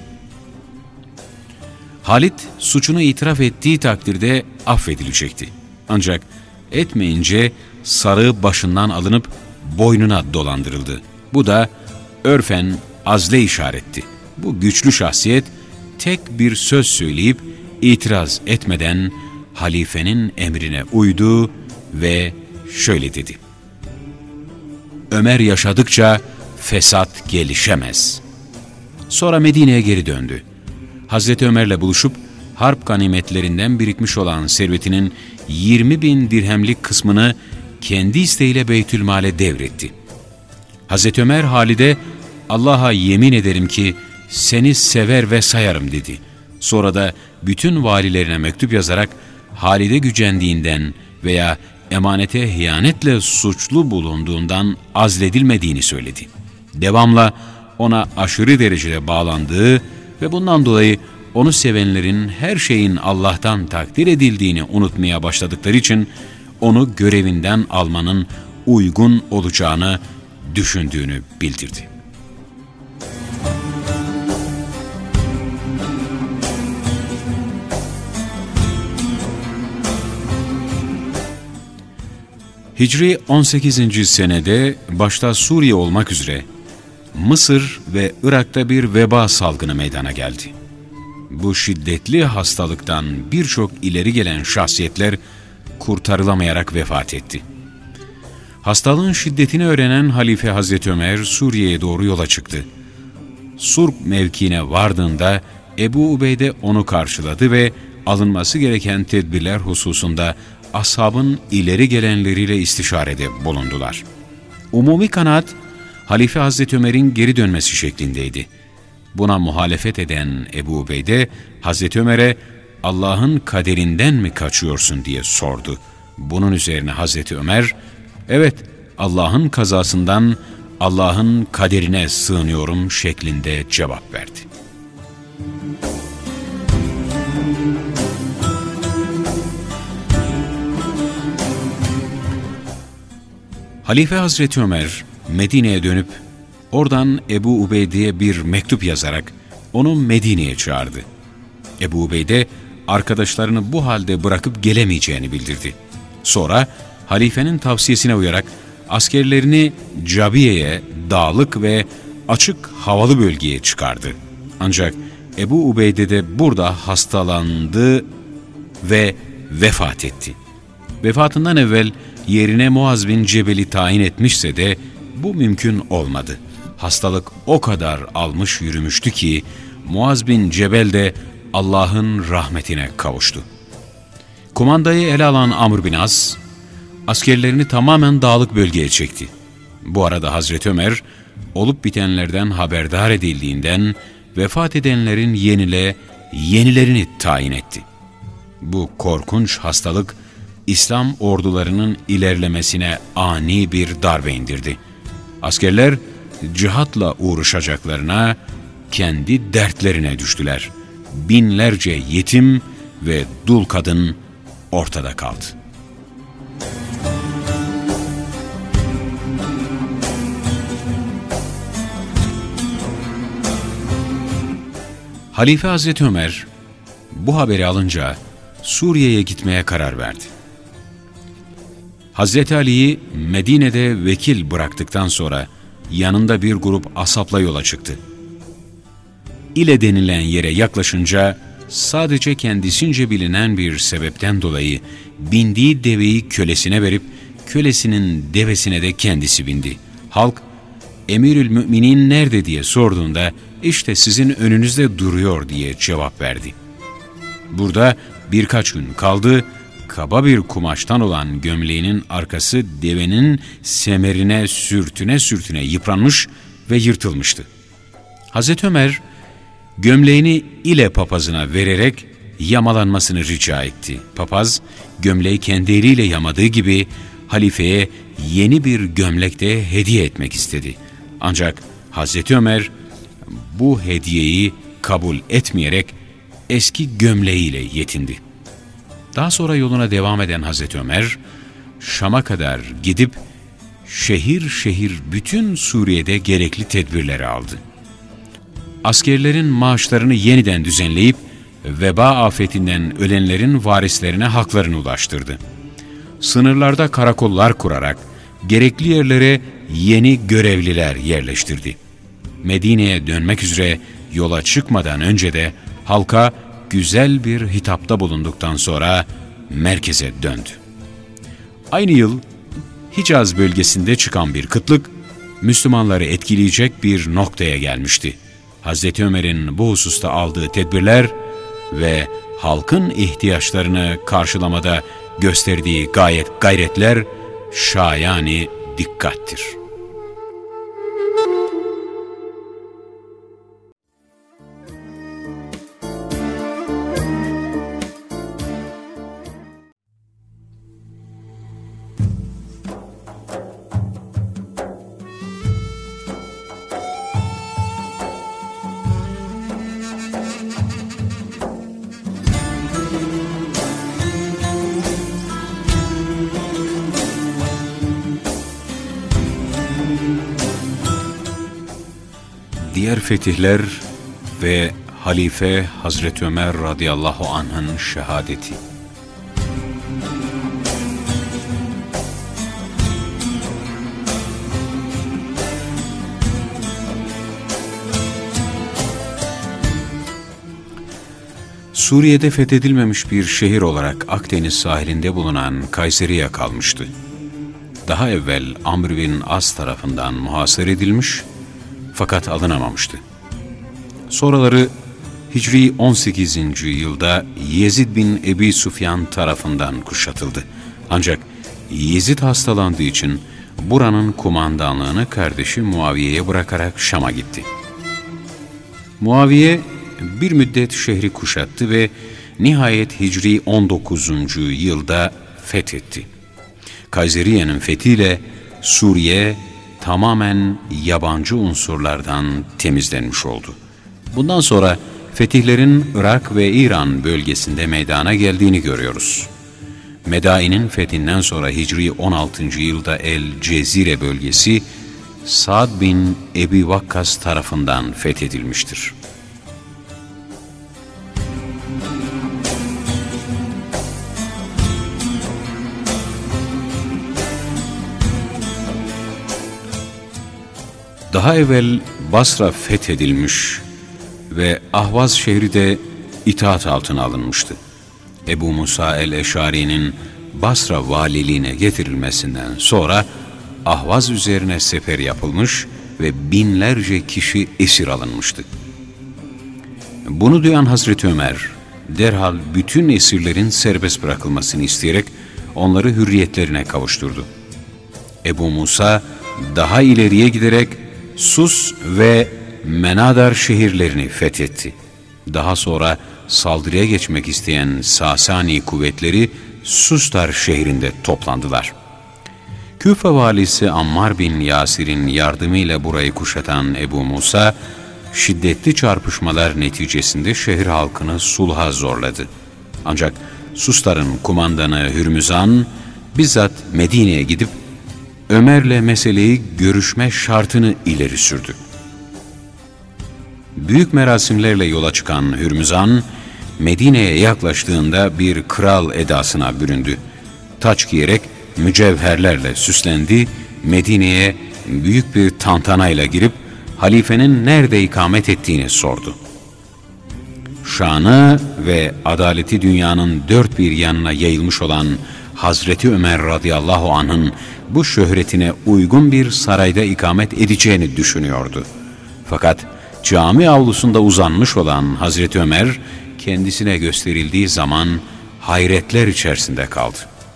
Halid, suçunu itiraf ettiği takdirde affedilecekti. Ancak etmeyince sarığı başından alınıp boynuna dolandırıldı. Bu da örfen azle işaretti. Bu güçlü şahsiyet tek bir söz söyleyip itiraz etmeden halifenin emrine uydu ve şöyle dedi: Ömer yaşadıkça fesat gelişemez. Sonra Medine'ye geri döndü. Hazreti Ömer'le buluşup harp ganimetlerinden birikmiş olan servetinin yirmi bin dirhemlik kısmını kendi isteğiyle Beytülmal'e devretti. Hazreti Ömer Halid'e Allah'a yemin ederim ki seni sever ve sayarım dedi. Sonra da bütün valilerine mektup yazarak Halid'e gücendiğinden veya emanete hıyanetle suçlu bulunduğundan azledilmediğini söyledi. Devamla ona aşırı derecede bağlandığı ve bundan dolayı onu sevenlerin her şeyin Allah'tan takdir edildiğini unutmaya başladıkları için onu görevinden almanın uygun olacağını düşündüğünü bildirdi. Hicri on sekizinci senede başta Suriye olmak üzere Mısır ve Irak'ta bir veba salgını meydana geldi. Bu şiddetli hastalıktan birçok ileri gelen şahsiyetler kurtarılamayarak vefat etti. Hastalığın şiddetini öğrenen Halife Hazreti Ömer Suriye'ye doğru yola çıktı. Surp mevkiine vardığında Ebu Ubeyde onu karşıladı ve alınması gereken tedbirler hususunda ashabın ileri gelenleriyle istişarede bulundular. Umumi kanaat, Halife Hazreti Ömer'in geri dönmesi şeklindeydi. Buna muhalefet eden Ebu Ubeyde, Hazreti Ömer'e Allah'ın kaderinden mi kaçıyorsun diye sordu. Bunun üzerine Hazreti Ömer, evet Allah'ın kazasından Allah'ın kaderine sığınıyorum şeklinde cevap verdi. Halife Hazreti Ömer Medine'ye dönüp oradan Ebu Ubeyde'ye bir mektup yazarak onu Medine'ye çağırdı. Ebu Ubeyde arkadaşlarını bu halde bırakıp gelemeyeceğini bildirdi. Sonra halifenin tavsiyesine uyarak askerlerini Cabiye'ye, dağlık ve açık havalı bölgeye çıkardı. Ancak Ebu Ubeyde de burada hastalandı ve vefat etti. Vefatından evvel yerine Muaz bin Cebel'i tayin etmişse de bu mümkün olmadı. Hastalık o kadar almış yürümüştü ki Muaz bin Cebel de Allah'ın rahmetine kavuştu. Kumandayı ele alan Amr bin As, askerlerini tamamen dağlık bölgeye çekti. Bu arada Hazreti Ömer, olup bitenlerden haberdar edildiğinden vefat edenlerin yenile, yenilerini tayin etti. Bu korkunç hastalık, İslam ordularının ilerlemesine ani bir darbe indirdi. Askerler, cihatla uğraşacaklarına, kendi dertlerine düştüler. Binlerce yetim ve dul kadın ortada kaldı. Halife Hazreti Ömer bu haberi alınca Suriye'ye gitmeye karar verdi. Hazreti Ali'yi Medine'de vekil bıraktıktan sonra yanında bir grup asapla yola çıktı. İle denilen yere yaklaşınca sadece kendisince bilinen bir sebepten dolayı bindiği deveyi kölesine verip kölesinin devesine de kendisi bindi. Halk, Emirül Müminin nerede diye sorduğunda işte sizin önünüzde duruyor diye cevap verdi. Burada birkaç gün kaldı, kaba bir kumaştan olan gömleğinin arkası devenin semerine sürtüne sürtüne yıpranmış ve yırtılmıştı. Hazreti Ömer, gömleğini ile papazına vererek yamalanmasını rica etti. Papaz, gömleği kendi eliyle yamadığı gibi halifeye yeni bir gömlek de hediye etmek istedi. Ancak Hazreti Ömer bu hediyeyi kabul etmeyerek eski gömleğiyle yetindi. Daha sonra yoluna devam eden Hazreti Ömer, Şam'a kadar gidip şehir şehir bütün Suriye'de gerekli tedbirleri aldı. Askerlerin maaşlarını yeniden düzenleyip veba afetinden ölenlerin varislerine haklarını ulaştırdı. Sınırlarda karakollar kurarak gerekli yerlere yeni görevliler yerleştirdi. Medine'ye dönmek üzere yola çıkmadan önce de halka güzel bir hitapta bulunduktan sonra merkeze döndü. Aynı yıl Hicaz bölgesinde çıkan bir kıtlık Müslümanları etkileyecek bir noktaya gelmişti. Hazreti Ömer'in bu hususta aldığı tedbirler ve halkın ihtiyaçlarını karşılamada gösterdiği gayet gayretler şayani dikkattir. Diğer fetihler ve Halife Hazreti Ömer radıyallahu anh'ın şehadeti. Suriye'de fethedilmemiş bir şehir olarak Akdeniz sahilinde bulunan Kayseri'ye kalmıştı. Daha evvel Amr bin As tarafından muhasır edilmiş fakat alınamamıştı. Sonraları Hicri on sekizinci yılda Yezid bin Ebi Süfyan tarafından kuşatıldı. Ancak Yezid hastalandığı için buranın kumandanlığını kardeşi Muaviye'ye bırakarak Şam'a gitti. Muaviye bir müddet şehri kuşattı ve nihayet Hicri on dokuzuncu yılda fethetti. Kayseriye'nin fethiyle Suriye tamamen yabancı unsurlardan temizlenmiş oldu. Bundan sonra fetihlerin Irak ve İran bölgesinde meydana geldiğini görüyoruz. Medain'in fethinden sonra Hicri on altıncı yılda El Cezire bölgesi Sa'd bin Ebi Vakkas tarafından fethedilmiştir. Daha evvel Basra fethedilmiş ve Ahvaz şehri de itaat altına alınmıştı. Ebu Musa el-Eşari'nin Basra valiliğine getirilmesinden sonra Ahvaz üzerine sefer yapılmış ve binlerce kişi esir alınmıştı. Bunu duyan Hazreti Ömer derhal bütün esirlerin serbest bırakılmasını isteyerek onları hürriyetlerine kavuşturdu. Ebu Musa daha ileriye giderek Sus ve Menadar şehirlerini fethetti. Daha sonra saldırıya geçmek isteyen Sasani kuvvetleri Sustar şehrinde toplandılar. Küfe valisi Ammar bin Yasir'in yardımıyla burayı kuşatan Ebu Musa, şiddetli çarpışmalar neticesinde şehir halkını sulha zorladı. Ancak Sustar'ın kumandanı Hürmüzan bizzat Medine'ye gidip Ömer'le meseleyi görüşme şartını ileri sürdü. Büyük merasimlerle yola çıkan Hürmüzan, Medine'ye yaklaştığında bir kral edasına büründü. Taç giyerek mücevherlerle süslendi, Medine'ye büyük bir tantanayla girip halifenin nerede ikamet ettiğini sordu. Şanı ve adaleti dünyanın dört bir yanına yayılmış olan Hazreti Ömer radıyallahu anh'ın bu şöhretine uygun bir sarayda ikamet edeceğini düşünüyordu. Fakat cami avlusunda uzanmış olan Hazreti Ömer kendisine gösterildiği zaman hayretler içerisinde kaldı.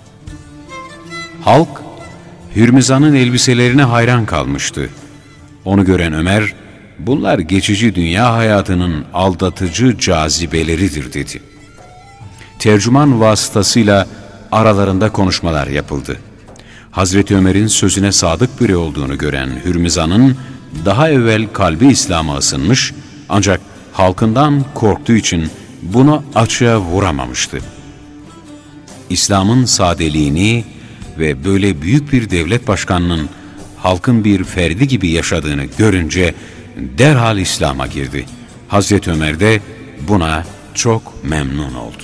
Halk Hürmüzan'ın elbiselerine hayran kalmıştı. Onu gören Ömer, bunlar geçici dünya hayatının aldatıcı cazibeleridir dedi. Tercüman vasıtasıyla aralarında konuşmalar yapıldı. Hazreti Ömer'in sözüne sadık biri olduğunu gören Hürmüzan'ın daha evvel kalbi İslam'a ısınmış ancak halkından korktuğu için bunu açığa vuramamıştı. İslam'ın sadeliğini ve böyle büyük bir devlet başkanının halkın bir ferdi gibi yaşadığını görünce derhal İslam'a girdi. Hazreti Ömer de buna çok memnun oldu.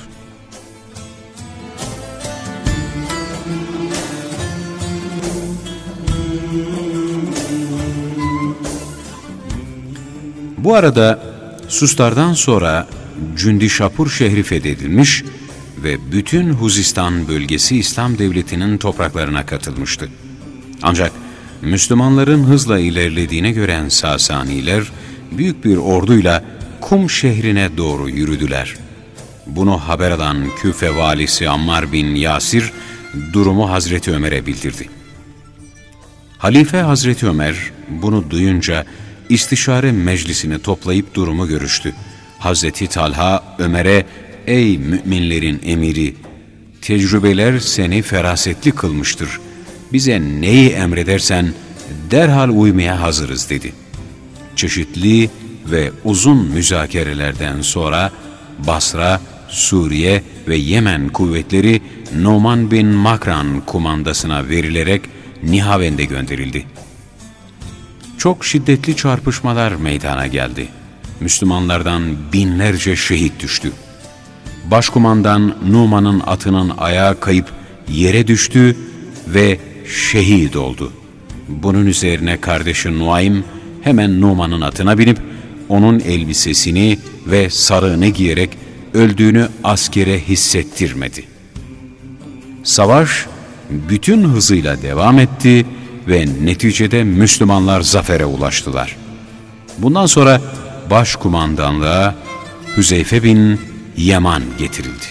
Bu arada Sustar'dan sonra Cündişapur şehri fethedilmiş ve bütün Huzistan bölgesi İslam devletinin topraklarına katılmıştı. Ancak Müslümanların hızla ilerlediğine gören Sasaniler büyük bir orduyla Kum şehrine doğru yürüdüler. Bunu haber alan Küfe valisi Ammar bin Yasir durumu Hazreti Ömer'e bildirdi. Halife Hazreti Ömer bunu duyunca istişare meclisini toplayıp durumu görüştü. Hazreti Talha Ömer'e, ''Ey müminlerin emiri, tecrübeler seni ferasetli kılmıştır. Bize neyi emredersen derhal uymaya hazırız.'' dedi. Çeşitli ve uzun müzakerelerden sonra Basra, Suriye ve Yemen kuvvetleri Numan bin Makran kumandasına verilerek Nihavend'e gönderildi. Çok şiddetli çarpışmalar meydana geldi. Müslümanlardan binlerce şehit düştü. Başkumandan Numan'ın atının ayağı kayıp yere düştü ve şehit oldu. Bunun üzerine kardeşi Nuaym hemen Numan'ın atına binip onun elbisesini ve sarığını giyerek öldüğünü askere hissettirmedi. Savaş bütün hızıyla devam etti ve neticede Müslümanlar zafere ulaştılar. Bundan sonra başkumandanlığa Hüzeyfe bin Yaman getirildi.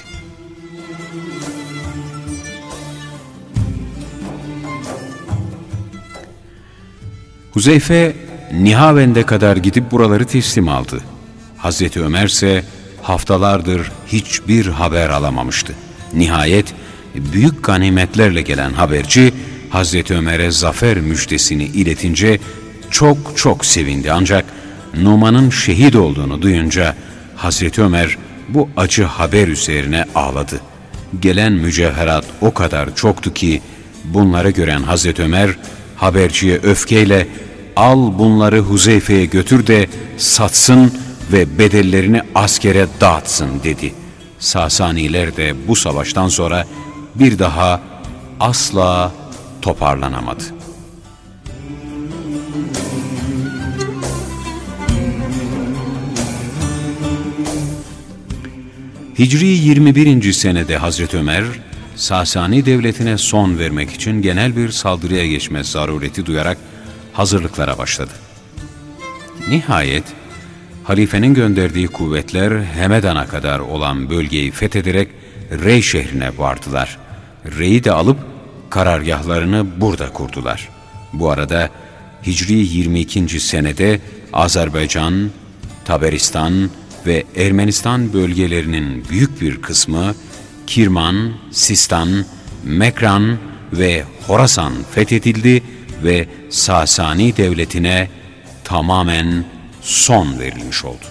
Huzeyfe, Nihavend'e kadar gidip buraları teslim aldı. Hazreti Ömer ise haftalardır hiçbir haber alamamıştı. Nihayet büyük ganimetlerle gelen haberci, Hazreti Ömer'e zafer müjdesini iletince çok çok sevindi. Ancak Numan'ın şehit olduğunu duyunca Hazreti Ömer bu acı haber üzerine ağladı. Gelen mücevherat o kadar çoktu ki bunları gören Hazreti Ömer haberciye öfkeyle "Al bunları Huzeyfe'ye götür de satsın ve bedellerini askere dağıtsın" dedi. Sasaniler de bu savaştan sonra bir daha asla toparlanamadı. Hicri yirmi birinci senede Hazreti Ömer, Sasani devletine son vermek için genel bir saldırıya geçme zarureti duyarak hazırlıklara başladı. Nihayet, halifenin gönderdiği kuvvetler Hemedan'a kadar olan bölgeyi fethederek Rey şehrine vardılar. Rey'i de alıp karargahlarını burada kurdular. Bu arada Hicri yirmi ikinci senede Azerbaycan, Taberistan ve Ermenistan bölgelerinin büyük bir kısmı Kirman, Sistan, Mekran ve Horasan fethedildi ve Sasani devletine tamamen son verilmiş oldu.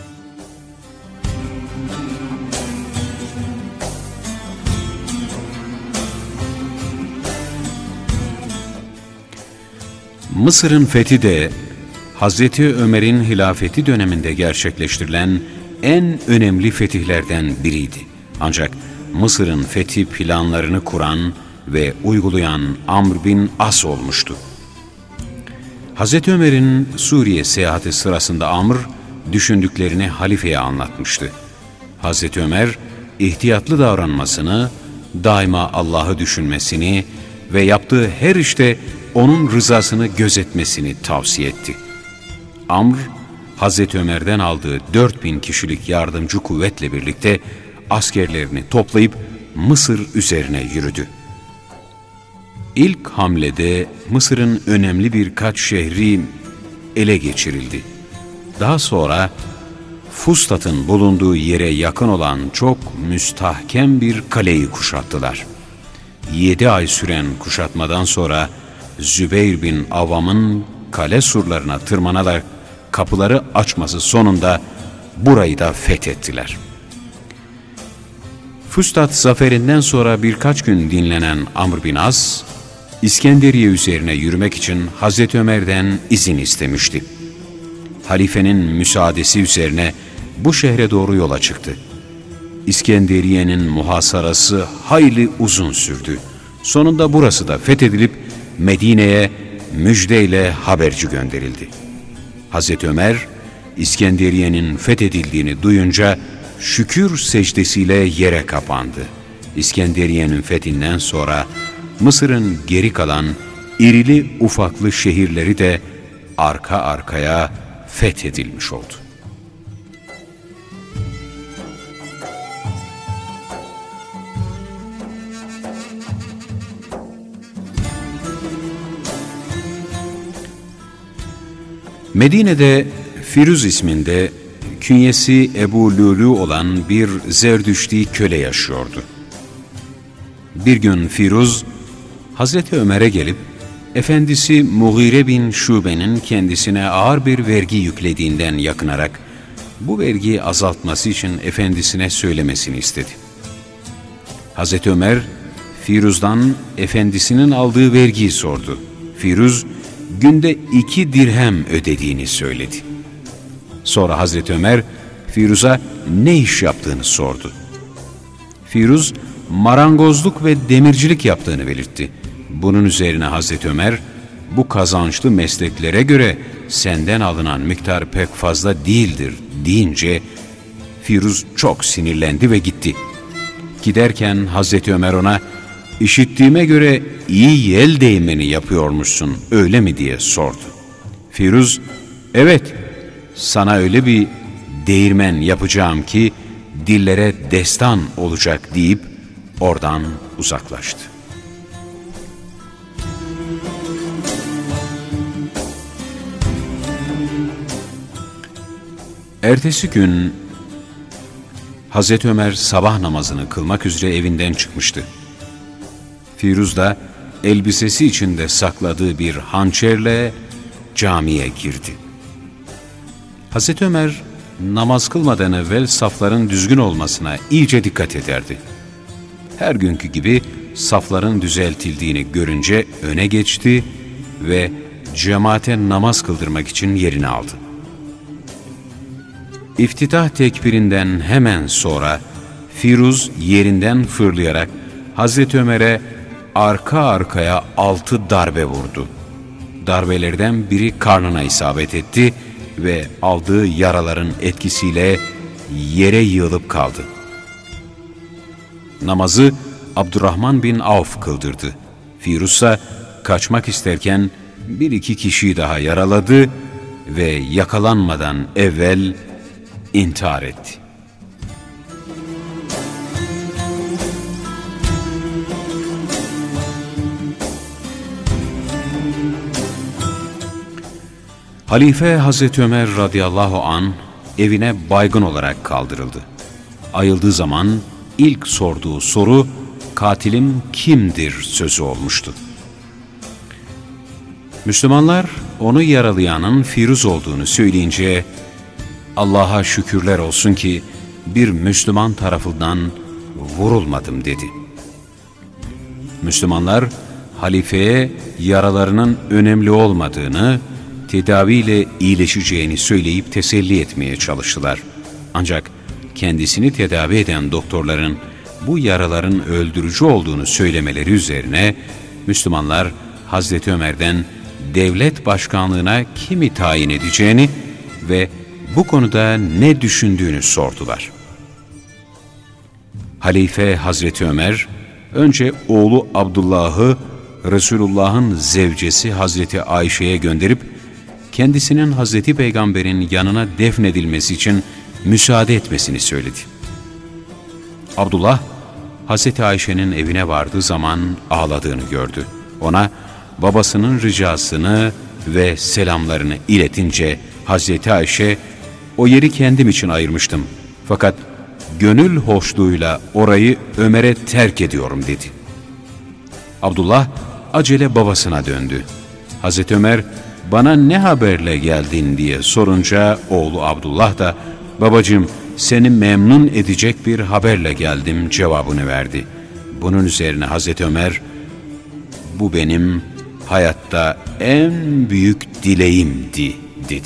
Mısır'ın fethi de Hazreti Ömer'in hilafeti döneminde gerçekleştirilen en önemli fetihlerden biriydi. Ancak Mısır'ın fethi planlarını kuran ve uygulayan Amr bin As olmuştu. Hazreti Ömer'in Suriye seyahati sırasında Amr düşündüklerini halifeye anlatmıştı. Hazreti Ömer ihtiyatlı davranmasını, daima Allah'ı düşünmesini ve yaptığı her işte onun rızasını gözetmesini tavsiye etti. Amr, Hazreti Ömer'den aldığı dört bin kişilik yardımcı kuvvetle birlikte askerlerini toplayıp Mısır üzerine yürüdü. İlk hamlede Mısır'ın önemli birkaç şehri ele geçirildi. Daha sonra Fustat'ın bulunduğu yere yakın olan çok müstahkem bir kaleyi kuşattılar. Yedi ay süren kuşatmadan sonra Zübeyir bin Avvam'ın kale surlarına tırmanarak kapıları açması sonunda burayı da fethettiler. Fustat zaferinden sonra birkaç gün dinlenen Amr bin As, İskenderiye üzerine yürümek için Hazreti Ömer'den izin istemişti. Halifenin müsaadesi üzerine bu şehre doğru yola çıktı. İskenderiye'nin muhasarası hayli uzun sürdü. Sonunda burası da fethedilip Medine'ye müjdeyle haberci gönderildi. Hazreti Ömer, İskenderiye'nin fethedildiğini duyunca şükür secdesiyle yere kapandı. İskenderiye'nin fethinden sonra Mısır'ın geri kalan irili ufaklı şehirleri de arka arkaya fethedilmiş oldu. Medine'de Firuz isminde künyesi Ebu Lulu olan bir Zerdüşti köle yaşıyordu. Bir gün Firuz, Hazreti Ömer'e gelip, efendisi Mughire bin Şube'nin kendisine ağır bir vergi yüklediğinden yakınarak, bu vergiyi azaltması için efendisine söylemesini istedi. Hazreti Ömer, Firuz'dan efendisinin aldığı vergiyi sordu. Firuz, günde iki dirhem ödediğini söyledi. Sonra Hazreti Ömer, Firuz'a ne iş yaptığını sordu. Firuz, marangozluk ve demircilik yaptığını belirtti. Bunun üzerine Hazreti Ömer, bu kazançlı mesleklere göre senden alınan miktar pek fazla değildir deyince, Firuz çok sinirlendi ve gitti. Giderken Hazreti Ömer ona, işittiğime göre iyi yel değmeni yapıyormuşsun, öyle mi diye sordu. Firuz, evet, sana öyle bir değirmen yapacağım ki dillere destan olacak deyip oradan uzaklaştı. Ertesi gün Hazreti Ömer sabah namazını kılmak üzere evinden çıkmıştı. Firuz da elbisesi içinde sakladığı bir hançerle camiye girdi. Hazreti Ömer namaz kılmadan evvel safların düzgün olmasına iyice dikkat ederdi. Her günkü gibi safların düzeltildiğini görünce öne geçti ve cemaate namaz kıldırmak için yerini aldı. İftitah tekbirinden hemen sonra Firuz yerinden fırlayarak Hazreti Ömer'e arka arkaya altı darbe vurdu. Darbelerden biri karnına isabet etti ve aldığı yaraların etkisiyle yere yığılıp kaldı. Namazı Abdurrahman bin Avf kıldırdı. Firuz ise kaçmak isterken bir iki kişiyi daha yaraladı ve yakalanmadan evvel intihar etti. Halife Hazreti Ömer radıyallahu an evine baygın olarak kaldırıldı. Ayıldığı zaman ilk sorduğu soru katilim kimdir sözü olmuştu. Müslümanlar onu yaralayanın Firuz olduğunu söyleyince Allah'a şükürler olsun ki bir Müslüman tarafından vurulmadım dedi. Müslümanlar halifeye yaralarının önemli olmadığını, tedaviyle iyileşeceğini söyleyip teselli etmeye çalıştılar. Ancak kendisini tedavi eden doktorların bu yaraların öldürücü olduğunu söylemeleri üzerine Müslümanlar Hazreti Ömer'den devlet başkanlığına kimi tayin edeceğini ve bu konuda ne düşündüğünü sordular. Halife Hazreti Ömer önce oğlu Abdullah'ı Resulullah'ın zevcesi Hazreti Ayşe'ye gönderip kendisinin Hazreti Peygamber'in yanına defnedilmesi için müsaade etmesini söyledi. Abdullah, Hazreti Ayşe'nin evine vardığı zaman ağladığını gördü. Ona babasının ricasını ve selamlarını iletince Hazreti Ayşe, "O yeri kendim için ayırmıştım. Fakat gönül hoşluğuyla orayı Ömer'e terk ediyorum." dedi. Abdullah acele babasına döndü. Hazreti Ömer, "Bana ne haberle geldin?" diye sorunca oğlu Abdullah da, "Babacığım, seni memnun edecek bir haberle geldim" cevabını verdi. Bunun üzerine Hazreti Ömer, "Bu benim hayatta en büyük dileğimdi" dedi.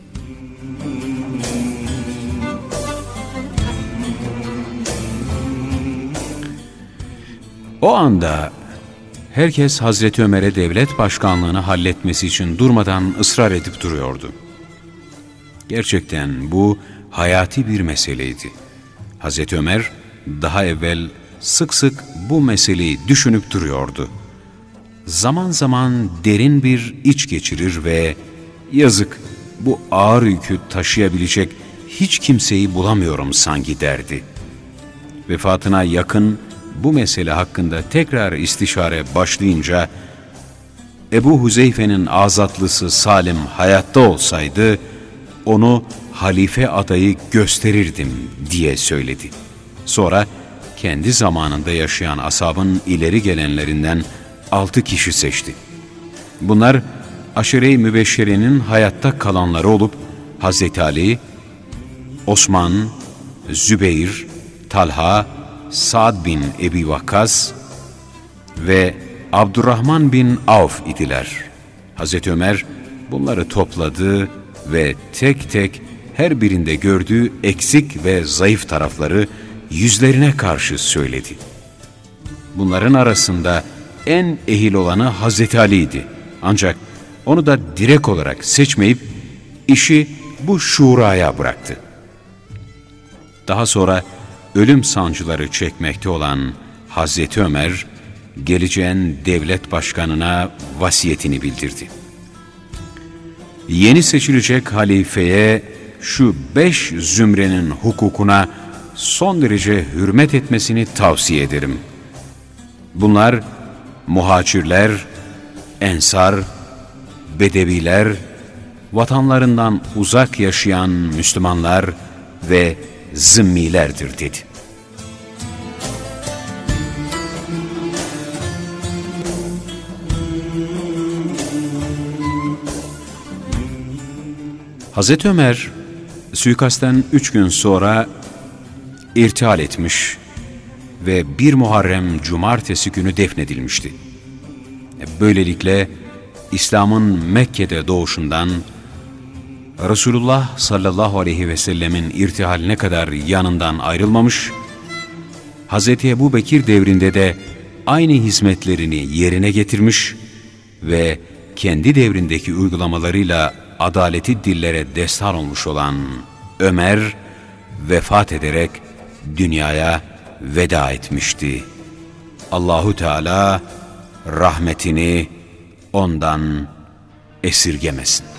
O anda herkes Hazreti Ömer'e devlet başkanlığını halletmesi için durmadan ısrar edip duruyordu. Gerçekten bu hayati bir meseleydi. Hazreti Ömer daha evvel sık sık bu meseleyi düşünüp duruyordu. Zaman zaman derin bir iç geçirir ve "Yazık, bu ağır yükü taşıyabilecek hiç kimseyi bulamıyorum sanki" derdi. Vefatına yakın bu mesele hakkında tekrar istişare başlayınca Ebu Huzeyfe'nin azatlısı Salim hayatta olsaydı onu halife adayı gösterirdim diye söyledi. Sonra kendi zamanında yaşayan ashabın ileri gelenlerinden altı kişi seçti. Bunlar Aşire-i Mübeşşere'nin hayatta kalanları olup Hazreti Ali, Osman, Zübeyir, Talha, Sa'd bin Ebi Vakkas ve Abdurrahman bin Avf idiler. Hazreti Ömer bunları topladı ve tek tek her birinde gördüğü eksik ve zayıf tarafları yüzlerine karşı söyledi. Bunların arasında en ehil olanı Hazreti Ali'ydi. Ancak onu da direkt olarak seçmeyip işi bu şuraya bıraktı. Daha sonra ölüm sancıları çekmekte olan Hazreti Ömer, geleceğin devlet başkanına vasiyetini bildirdi. Yeni seçilecek halifeye şu beş zümrenin hukukuna son derece hürmet etmesini tavsiye ederim. Bunlar muhacirler, ensar, bedeviler vatanlarından uzak yaşayan Müslümanlar ve zimmilerdir dedi. Hazreti Ömer, suikastten üç gün sonra irtihal etmiş ve bir Muharrem Cumartesi günü defnedilmişti. Böylelikle İslam'ın Mekke'de doğuşundan Resulullah sallallahu aleyhi ve sellemin irtihaline kadar yanından ayrılmamış, Hazreti Ebu Bekir devrinde de aynı hizmetlerini yerine getirmiş ve kendi devrindeki uygulamalarıyla adaleti dillere destan olmuş olan Ömer, vefat ederek dünyaya veda etmişti. Allahu Teala rahmetini ondan esirgemesin.